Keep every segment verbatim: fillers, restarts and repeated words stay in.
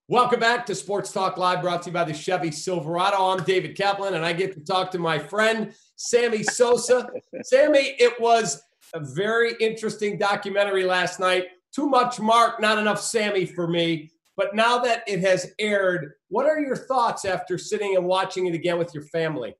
Welcome back to Sports Talk Live, brought to you by the Chevy Silverado. I'm David Kaplan, and I get to talk to my friend, Sammy Sosa. Sammy, it was a very interesting documentary last night. Too much Mark, not enough Sammy for me. But now that it has aired, what are your thoughts after sitting and watching it again with your family?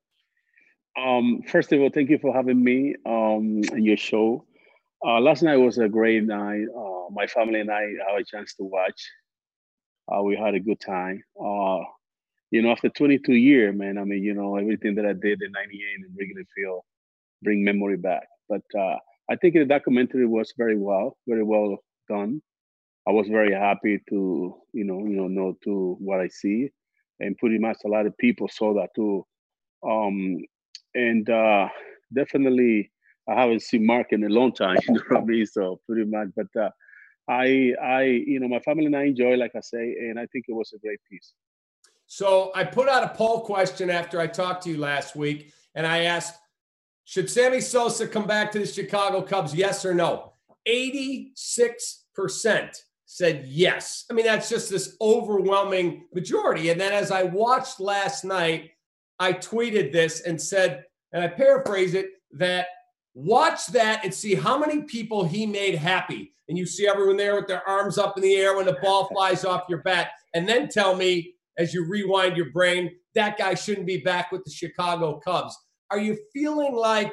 Um, first of all, thank you for having me um, on your show. Uh, last night was a great night. Uh, my family and I had a chance to watch. Uh, we had a good time. Uh, you know, after twenty-two years, man, I mean, you know, everything that I did in ninety-eight in Wrigley Field bring memory back. But uh, I think the documentary was very well, very well done. I was very happy to, you know, you know, know to what I see, and pretty much a lot of people saw that too. Um, and uh, definitely, I haven't seen Mark in a long time, you know what I mean? So pretty much, but uh, I, I, you know, my family and I enjoy, like I say, and I think it was a great piece. So I put out a poll question after I talked to you last week, and I asked, should Sammy Sosa come back to the Chicago Cubs, yes or no? eighty-six percent said yes. I mean, that's just this overwhelming majority. And then as I watched last night, I tweeted this and said, and I paraphrase it, that watch that and see how many people he made happy. And you see everyone there with their arms up in the air when the ball flies off your bat. And then tell me, as you rewind your brain, that guy shouldn't be back with the Chicago Cubs. Are you feeling like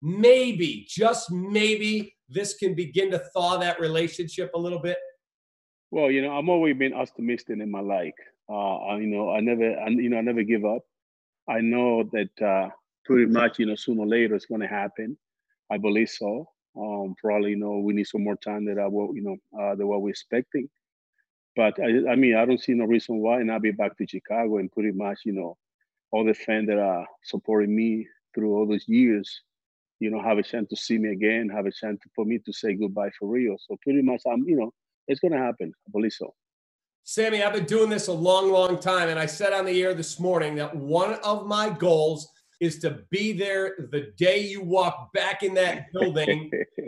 maybe, just maybe, this can begin to thaw that relationship a little bit? Well, you know, I'm always been optimistic in my life. Uh, I, you know, I never, I, you know, I never give up. I know that uh, pretty much, you know, sooner or later it's going to happen. I believe so. Um, probably, you know, we need some more time that I will, you know, uh, than what we're expecting. But I, I mean, I don't see no reason why not be back to Chicago and pretty much, you know, all the fans that are supporting me through all those years, you know, have a chance to see me again, have a chance for me to say goodbye for real. So pretty much, I'm, you know, it's going to happen. I believe so. Sammy, I've been doing this a long, long time, and I said on the air this morning that one of my goals is to be there the day you walk back in that building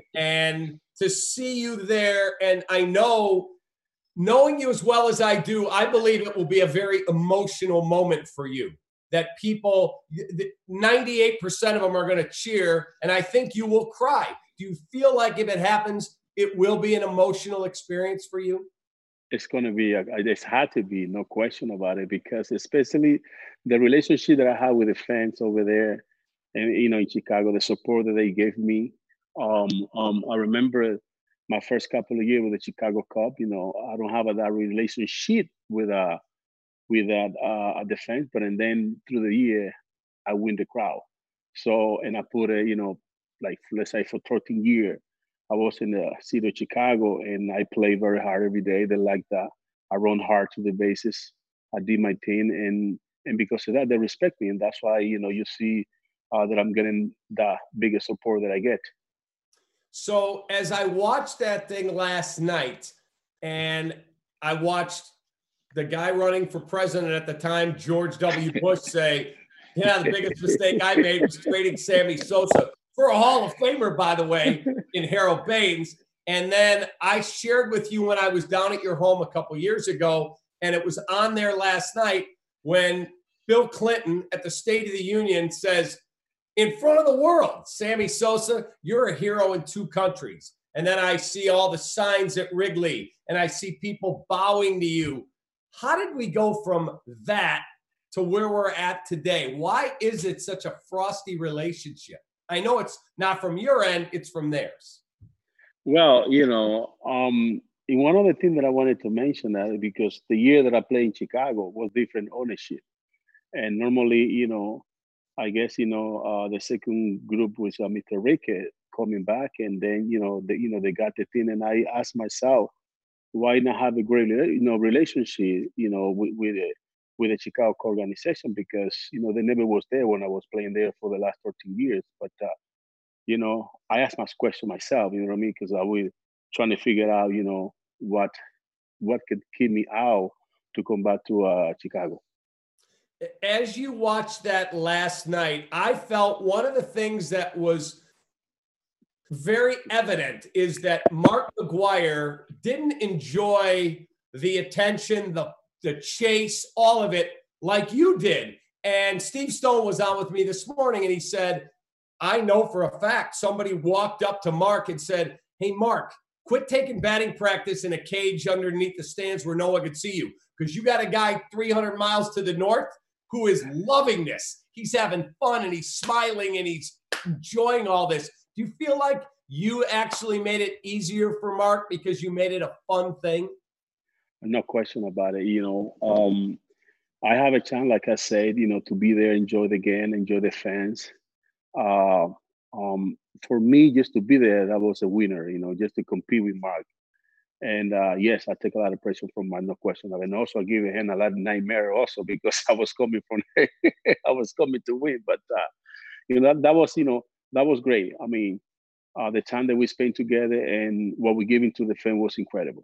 and to see you there. And I know, knowing you as well as I do, I believe it will be a very emotional moment for you. That people, ninety-eight percent of them are going to cheer, and I think you will cry. Do you feel like if it happens, it will be an emotional experience for you? It's going to be, a, it's had to be, no question about it, because especially the relationship that I have with the fans over there and, you know, in Chicago, the support that they gave me. Um, um, I remember my first couple of years with the Chicago Cubs, you know, I don't have a, that relationship with uh with that uh, a defense, but and then through the year, I win the crowd. So, and I put a, you know, like let's say for thirteen years, I was in the city of Chicago and I play very hard every day. They like that. I run hard to the bases. I did my thing, and and because of that, they respect me, and that's why you know you see uh, that I'm getting the biggest support that I get. So as I watched that thing last night, and I watched the guy running for president at the time, George W. Bush, say, yeah, the biggest mistake I made was trading Sammy Sosa for a Hall of Famer, by the way, in Harold Baines. And then I shared with you when I was down at your home a couple years ago, and it was on there last night when Bill Clinton at the State of the Union says, in front of the world, Sammy Sosa, you're a hero in two countries. And then I see all the signs at Wrigley, and I see people bowing to you. How did we go from that to where we're at today? Why is it such a frosty relationship? I know it's not from your end, it's from theirs. Well, you know, um, and one other thing that I wanted to mention that because the year that I played in Chicago was different ownership, and normally, you know, I guess you know uh, the second group was uh, mister Rickett coming back, and then you know the, you know they got the thing, and I asked myself, why not have a great you know relationship you know with with the, with the Chicago organization because you know they never was there when I was playing there for the last thirteen years, but uh, you know I asked my question myself, you know what I mean, because I was trying to figure out you know what what could keep me out to come back to uh, Chicago. As you watched that last night, I felt one of the things that was very evident is that Mark McGwire didn't enjoy the attention, the the chase, all of it, like you did. And Steve Stone was on with me this morning, and he said, I know for a fact somebody walked up to Mark and said, hey, Mark, quit taking batting practice in a cage underneath the stands where no one could see you, because you got a guy three hundred miles to the north who is loving this. He's having fun, and he's smiling, and he's enjoying all this. Do you feel like you actually made it easier for Mark because you made it a fun thing? No question about it. You know, um, I have a chance, like I said, you know, to be there, enjoy the game, enjoy the fans. Uh, um, for me, just to be there, that was a winner, you know, just to compete with Mark. And uh, yes, I take a lot of pressure from Mark, no question of it. And also, I give him a lot of nightmare also because I was coming from, I was coming to win. But, uh, you know, that, that was, you know, that was great. I mean, uh, the time that we spent together and what we gave into the fan was incredible.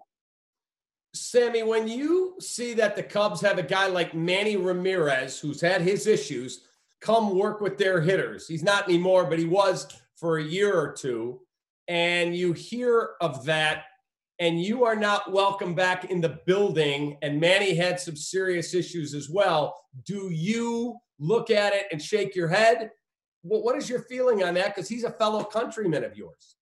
Sammy, when you see that the Cubs have a guy like Manny Ramirez, who's had his issues, come work with their hitters, he's not anymore, but he was for a year or two, and you hear of that, and you are not welcome back in the building, and Manny had some serious issues as well, do you look at it and shake your head? Well, what is your feeling on that? Because he's a fellow countryman of yours.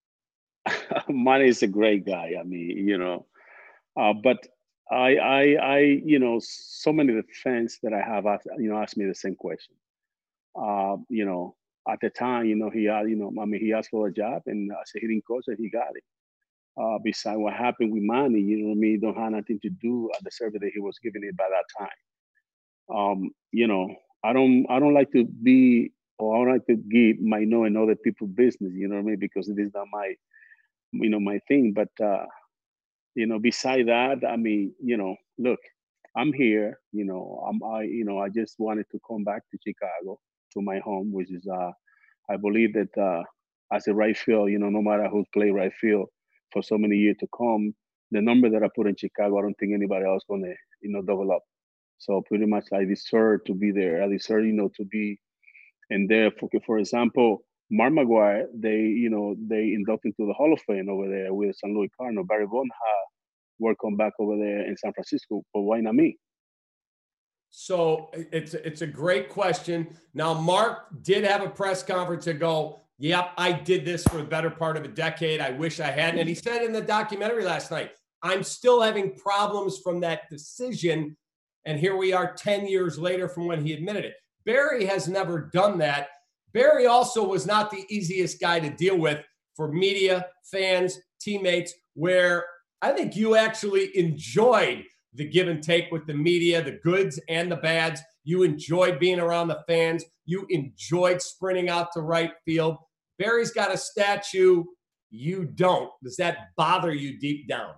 Manny is a great guy. I mean, you know, Uh, but I, I, I, you know, so many of the fans that I have, asked, you know, asked me the same question. Uh, you know, at the time, you know, he had, you know, I mean, he asked for a job, and as a hitting coach, and he got it. Uh, besides what happened with Manny, you know what I mean, don't have nothing to do at the service that he was giving it by that time. Um, you know, I don't, I don't like to be, or I don't like to give my know in other people's business. You know what I mean, because it is not my, you know, my thing. But uh, you know, beside that, I mean, you know, look, I'm here, you know, I'm, I, you know, I just wanted to come back to Chicago, to my home, which is, uh, I believe that uh, as a right field, you know, no matter who's played right field for so many years to come, the number that I put in Chicago, I don't think anybody else gonna, you know, double up. So pretty much I deserve to be there. I deserve, you know, to be in there. For, for example, Mark McGwire, they, you know, they inducted into the Hall of Fame over there with Saint Louis Cardinals. Barry Bonds welcome back over there in San Francisco, but why not me? So it's it's a great question. Now, Mark did have a press conference to go, yep, I did this for the better part of a decade. I wish I hadn't. And he said in the documentary last night, I'm still having problems from that decision. And here we are ten years later from when he admitted it. Barry has never done that. Barry also was not the easiest guy to deal with for media, fans, teammates, where I think you actually enjoyed the give and take with the media, the goods and the bads. You enjoyed being around the fans. You enjoyed sprinting out to right field. Barry's got a statue. You don't. Does that bother you deep down?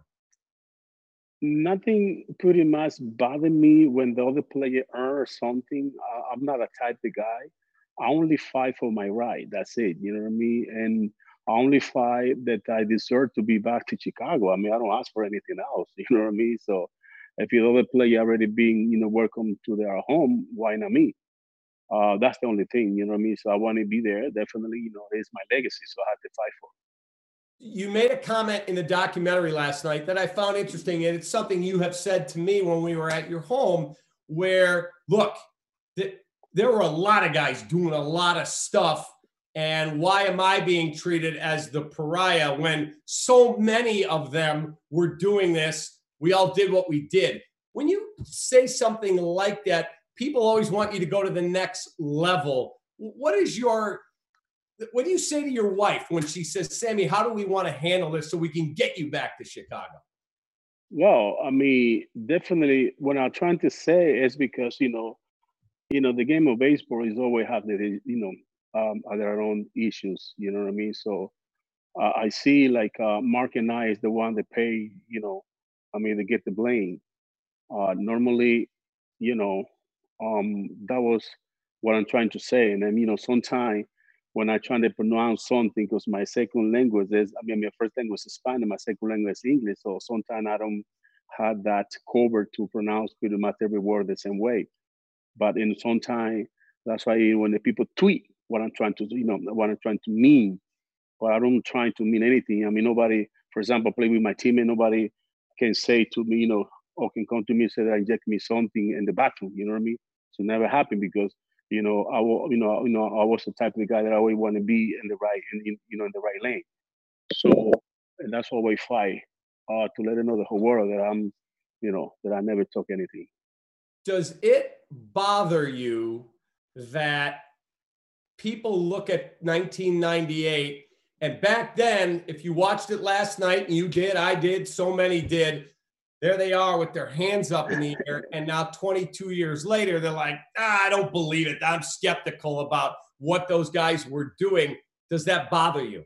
Nothing pretty much bothered me when the other player earned something. Uh, I'm not a type of guy. I only fight for my right. That's it. You know what I mean? And I only fight that I deserve to be back to Chicago. I mean, I don't ask for anything else. You know what I mean? So if the other player already being, you know, welcome to their home, why not me? Uh, that's the only thing, you know what I mean? So I want to be there. Definitely, you know, it's my legacy. So I have to fight for it. You made a comment in the documentary last night that I found interesting, and it's something you have said to me when we were at your home, where, look, th- there were a lot of guys doing a lot of stuff, and why am I being treated as the pariah when so many of them were doing this? We all did what we did. When you say something like that, people always want you to go to the next level. What is your What do you say to your wife when she says, Sammy, how do we want to handle this so we can get you back to Chicago? Well, I mean, definitely what I'm trying to say is because, you know, you know, the game of baseball is always have the, you know, um, their own issues, you know what I mean? So uh, I see like uh, Mark and I is the one that pay, you know, I mean, they get the blame. Uh, normally, you know, um, that was what I'm trying to say. And then, you know, sometimes when I try to pronounce something, because my second language is, I mean, my first language is Spanish, my second language is English. So sometimes I don't have that cover to pronounce pretty much every word the same way. But in some time, that's why when the people tweet what I'm trying to do, you know, what I'm trying to mean, but I don't try to mean anything. I mean, nobody, for example, play with my team and nobody can say to me, you know, or can come to me and say that inject me something in the bathroom. You know what I mean? So it never happened because you know I wa- you know you know I was the type of guy that I always want to be in the right in, in you know in the right lane. So and that's always fight uh, to let them know the whole world that I'm you know that I never took anything. Does it bother you that people look at nineteen ninety-eight and back then, if you watched it last night, and you did, I did, so many did, there they are with their hands up in the air. And now twenty-two years later, they're like, ah, I don't believe it. I'm skeptical about what those guys were doing. Does that bother you?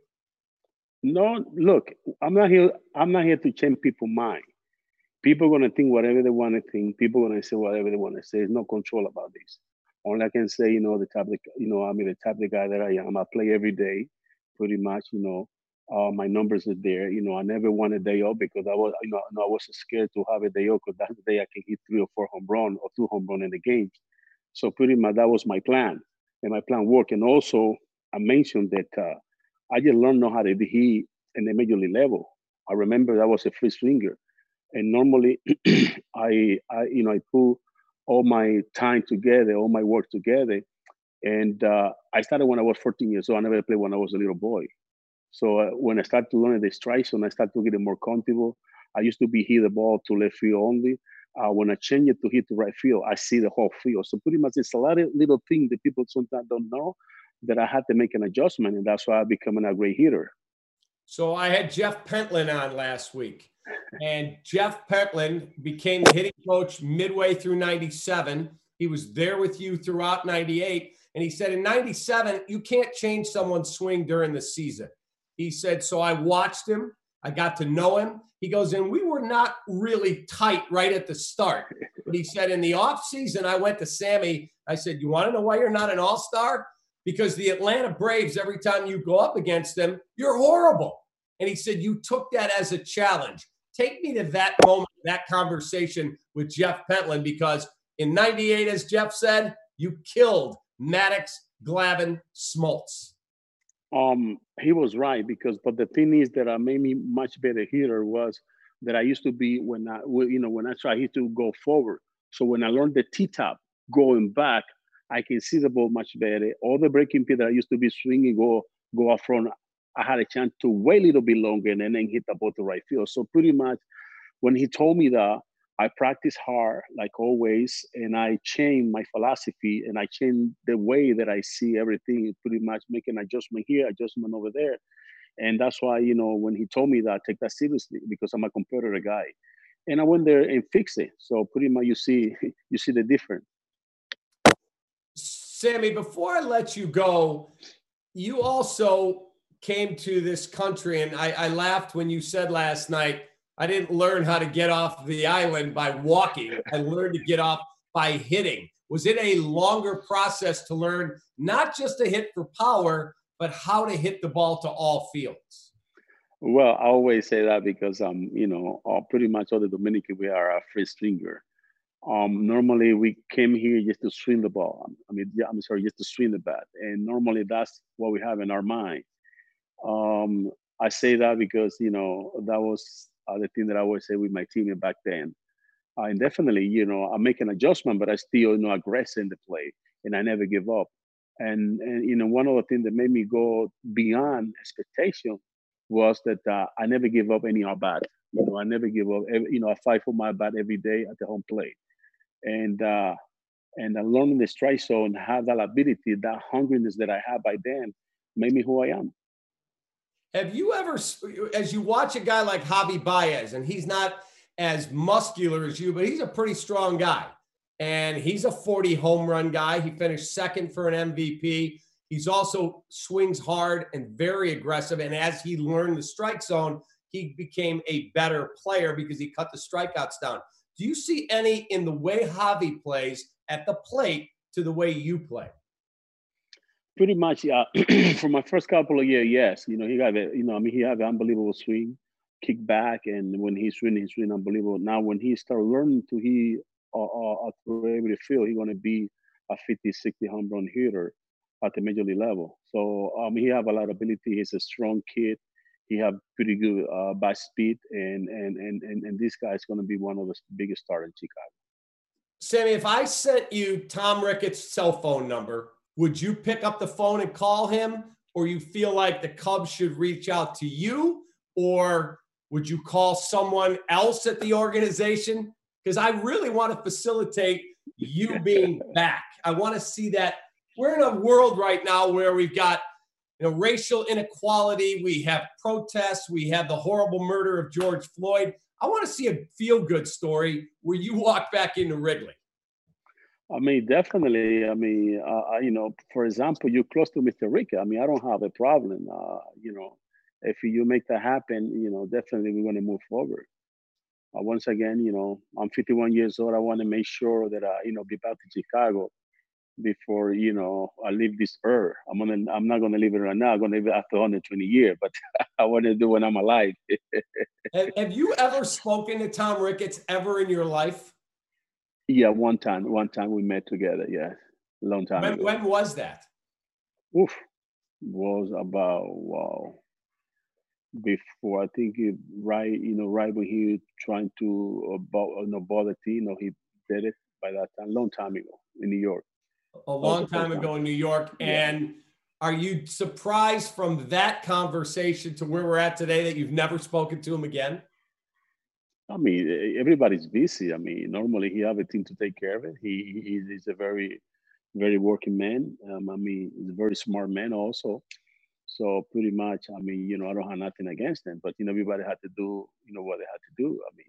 No, look, I'm not here. I'm not here to change people's mind. People are gonna think whatever they want to think. People are gonna say whatever they want to say. There's no control about this. Only I can say, you know, the type of, you know, I mean, the type of guy that I am. I play every day, pretty much. You know, uh, my numbers are there. You know, I never want a day off because I was, you know, I was scared to have a day off because that's the day I can hit three or four home run or two home run in the game. So pretty much that was my plan, and my plan worked. And also, I mentioned that uh, I just learned how to hit in the major league level. I remember that was a free swinger, and normally I, I, you know, I put all my time together, all my work together, and uh, I started when I was fourteen years old. I never played when I was a little boy. So uh, when I started to learn the strike zone, I started to get more comfortable. I used to be hit the ball to left field only. Uh, when I change it to hit the right field, I see the whole field. So pretty much it's a lot of little things that people sometimes don't know that I had to make an adjustment, and that's why I'm becoming a great hitter. So I had Jeff Pentland on last week, and Jeff Pentland became the hitting coach midway through ninety-seven. He was there with you throughout ninety-eight, and he said in ninety-seven, you can't change someone's swing during the season. He said, so I watched him. I got to know him. He goes, and we were not really tight right at the start. But he said, in the offseason, I went to Sammy. I said, you want to know why you're not an all-star? Because the Atlanta Braves, every time you go up against them, you're horrible. And he said, you took that as a challenge. Take me to that moment, that conversation with Jeff Pentland, because in ninety-eight, as Jeff said, you killed Maddux, Glavine, Smoltz. Um, he was right because, but the thing is that I made me much better hitter was that I used to be when I, well, you know, when I try hit to go forward. So when I learned the T-top going back, I can see the ball much better. All the breaking pitch that I used to be swinging, go go up front, I had a chance to wait a little bit longer and then hit the ball to right field. So pretty much when he told me that, I practice hard, like always, and I change my philosophy and I change the way that I see everything, pretty much making adjustment here, adjustment over there. And that's why, you know, when he told me that, I take that seriously because I'm a competitor guy. And I went there and fixed it. So pretty much you see, you see the difference. Sammy, before I let you go, you also came to this country, and I, I laughed when you said last night, I didn't learn how to get off the island by walking. I learned to get off by hitting. Was it a longer process to learn not just to hit for power, but how to hit the ball to all fields? Well, I always say that because um, you know, uh, pretty much all the Dominican we are a free stringer. Um, normally we came here just to swing the ball. I mean, yeah, I'm sorry, just to swing the bat, and normally that's what we have in our mind. Um, I say that because you know that was uh, the thing that I always say with my team back then. Uh, and definitely, you know, I make an adjustment, but I still, you know, aggressive in the play, and I never give up. And and you know, one of the things that made me go beyond expectation was that uh, I never give up any at bat. You know, I never give up. Every, you know, I fight for my bat every day at the home plate, and uh, and uh, learning the strike zone, have that ability, that hungriness that I had by then, made me who I am. Have you ever, as you watch a guy like Javi Baez, and he's not as muscular as you, but he's a pretty strong guy. And he's a forty home run guy. He finished second for an M V P. He's also swings hard and very aggressive. And as he learned the strike zone, he became a better player because he cut the strikeouts down. Do you see any in the way Javi plays at the plate to the way you play? Pretty much, yeah. For my first couple of years, yes. You know, he got a, you know, I mean, he had an unbelievable swing, kick back, and when he's swinging, he's swinging unbelievable. Now, when he start learning to he uh, uh, to every field, he's gonna be a fifty, sixty home run hitter at the major league level. So um, he have a lot of ability. He's a strong kid. he have pretty good uh, bat speed, and and and and, and this guy is going to be one of the biggest stars in Chicago. Sammy, if I sent you Tom Ricketts' cell phone number, would you pick up the phone and call him, or you feel like the Cubs should reach out to you, or would you call someone else at the organization? Because I really want to facilitate you being back. I want to see that. We're in a world right now where we've got, you know, racial inequality. We have protests. We have the horrible murder of George Floyd. I want to see a feel-good story where you walk back into Wrigley. I mean, definitely. I mean, uh, you know, for example, you're close to Mister Ricketts. I mean, I don't have a problem. Uh, you know, if you make that happen, you know, definitely we're going to move forward. Uh, once again, you know, I'm fifty-one years old. I want to make sure that I, you know, be back to Chicago before, you know, I leave this earth. I'm gonna, I'm not gonna leave it right now. I'm gonna leave it after one hundred twenty years, but I want to do when I'm alive. have, have you ever spoken to Tom Ricketts ever in your life? Yeah, one time, one time we met together. Yeah, a long time When, ago. when was that? Oof, was about wow. Before I think it, right, you know, right when he trying to uh, bo- you know, bother the team, you know, he did it by that time, long time ago in New York. A long time ago time. in New York. Yeah. And are you surprised from that conversation to where we're at today that you've never spoken to him again? I mean, e- everybody's busy. I mean, normally he have a team to take care of it. He he is a very, very working man. Um, I mean, he's a very smart man also. So pretty much, I mean, you know, I don't have nothing against them, but you know, everybody had to do, you know, what they had to do. I mean,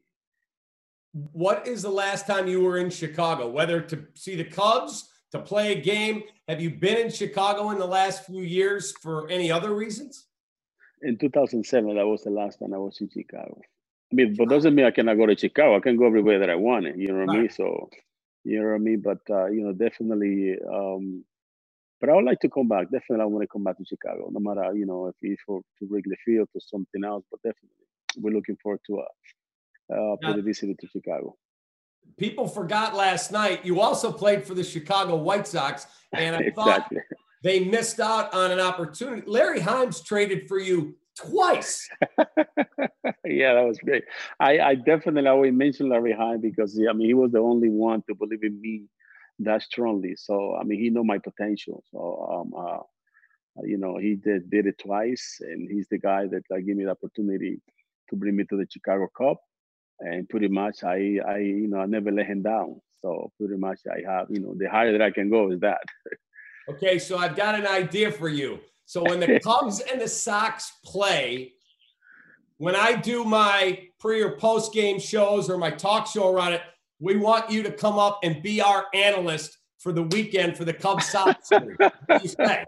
What is the last time you were in Chicago, whether to see the Cubs, to play a game? Have you been in Chicago in the last few years for any other reasons? in two thousand seven, that was the last time I was in Chicago. I mean, but doesn't mean I cannot go to Chicago. I can go everywhere that I want it. You know what I mean? Right. So, you know what I mean? But, uh, you know, definitely, um, but I would like to come back. Definitely, I want to come back to Chicago, no matter, you know, if it's for to Wrigley Field or something else. But definitely, we're looking forward to uh, uh, Now, pay the visit to Chicago. people forgot last night you also played for the Chicago White Sox, and I thought Exactly. they missed out on an opportunity. Larry Himes traded for you twice. Yeah, that was great. I, I definitely always mention Larry Hine because yeah, I mean he was the only one to believe in me that strongly. So I mean he know my potential. So um, uh, you know he did did it twice, and he's the guy that uh, gave me the opportunity to bring me to the Chicago Cup. And pretty much I I you know I never let him down. So pretty much I have you know the higher that I can go is that. Okay, so I've got an idea for you. So when the Cubs and the Sox play, when I do my pre or post game shows or my talk show around it, we want you to come up and be our analyst for the weekend for the Cubs Sox series. What do you say?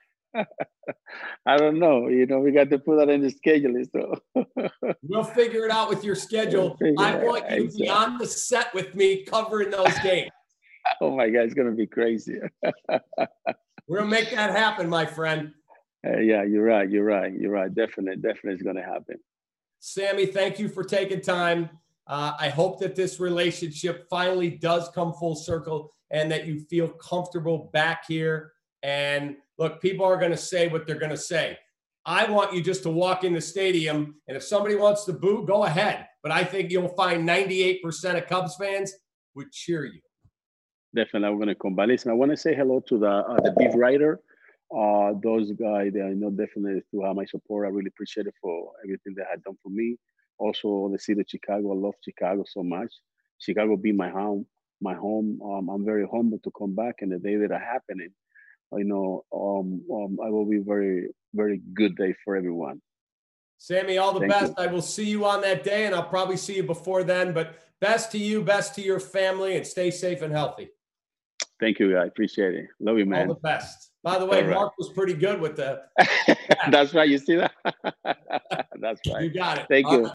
I don't know. You know, we got to put that in the schedule. So We'll figure it out with your schedule. I want you to be on the set with me covering those games. Oh my God, it's gonna be crazy. We're gonna make that happen, my friend. Uh, yeah, you're right. You're right. You're right. Definitely, definitely, it's gonna happen. Sammy, thank you for taking time. Uh, I hope that this relationship finally does come full circle and that you feel comfortable back here. And look, people are going to say what they're going to say. I want you just to walk in the stadium, and if somebody wants to boo, go ahead. But I think you'll find ninety-eight percent of Cubs fans would cheer you. Definitely, I'm gonna come. But listen, I want to say hello to the uh, the beat writer. Uh, those guys, they I know definitely to have my support. I really appreciate it for everything they had done for me. Also, the city of Chicago. I love Chicago so much. Chicago be my home. My home. Um, I'm very humble to come back, and the day that are happening, you know, um, um, I will be very, very good day for everyone. Sammy, all the Thank best. you. I will see you on that day, and I'll probably see you before then. But best to you, best to your family, and stay safe and healthy. Thank you. I appreciate it. Love you, man. All the best. By the way, All right. Mark was pretty good with the. That's right. You see that? That's right. You got it. Thank All you. right.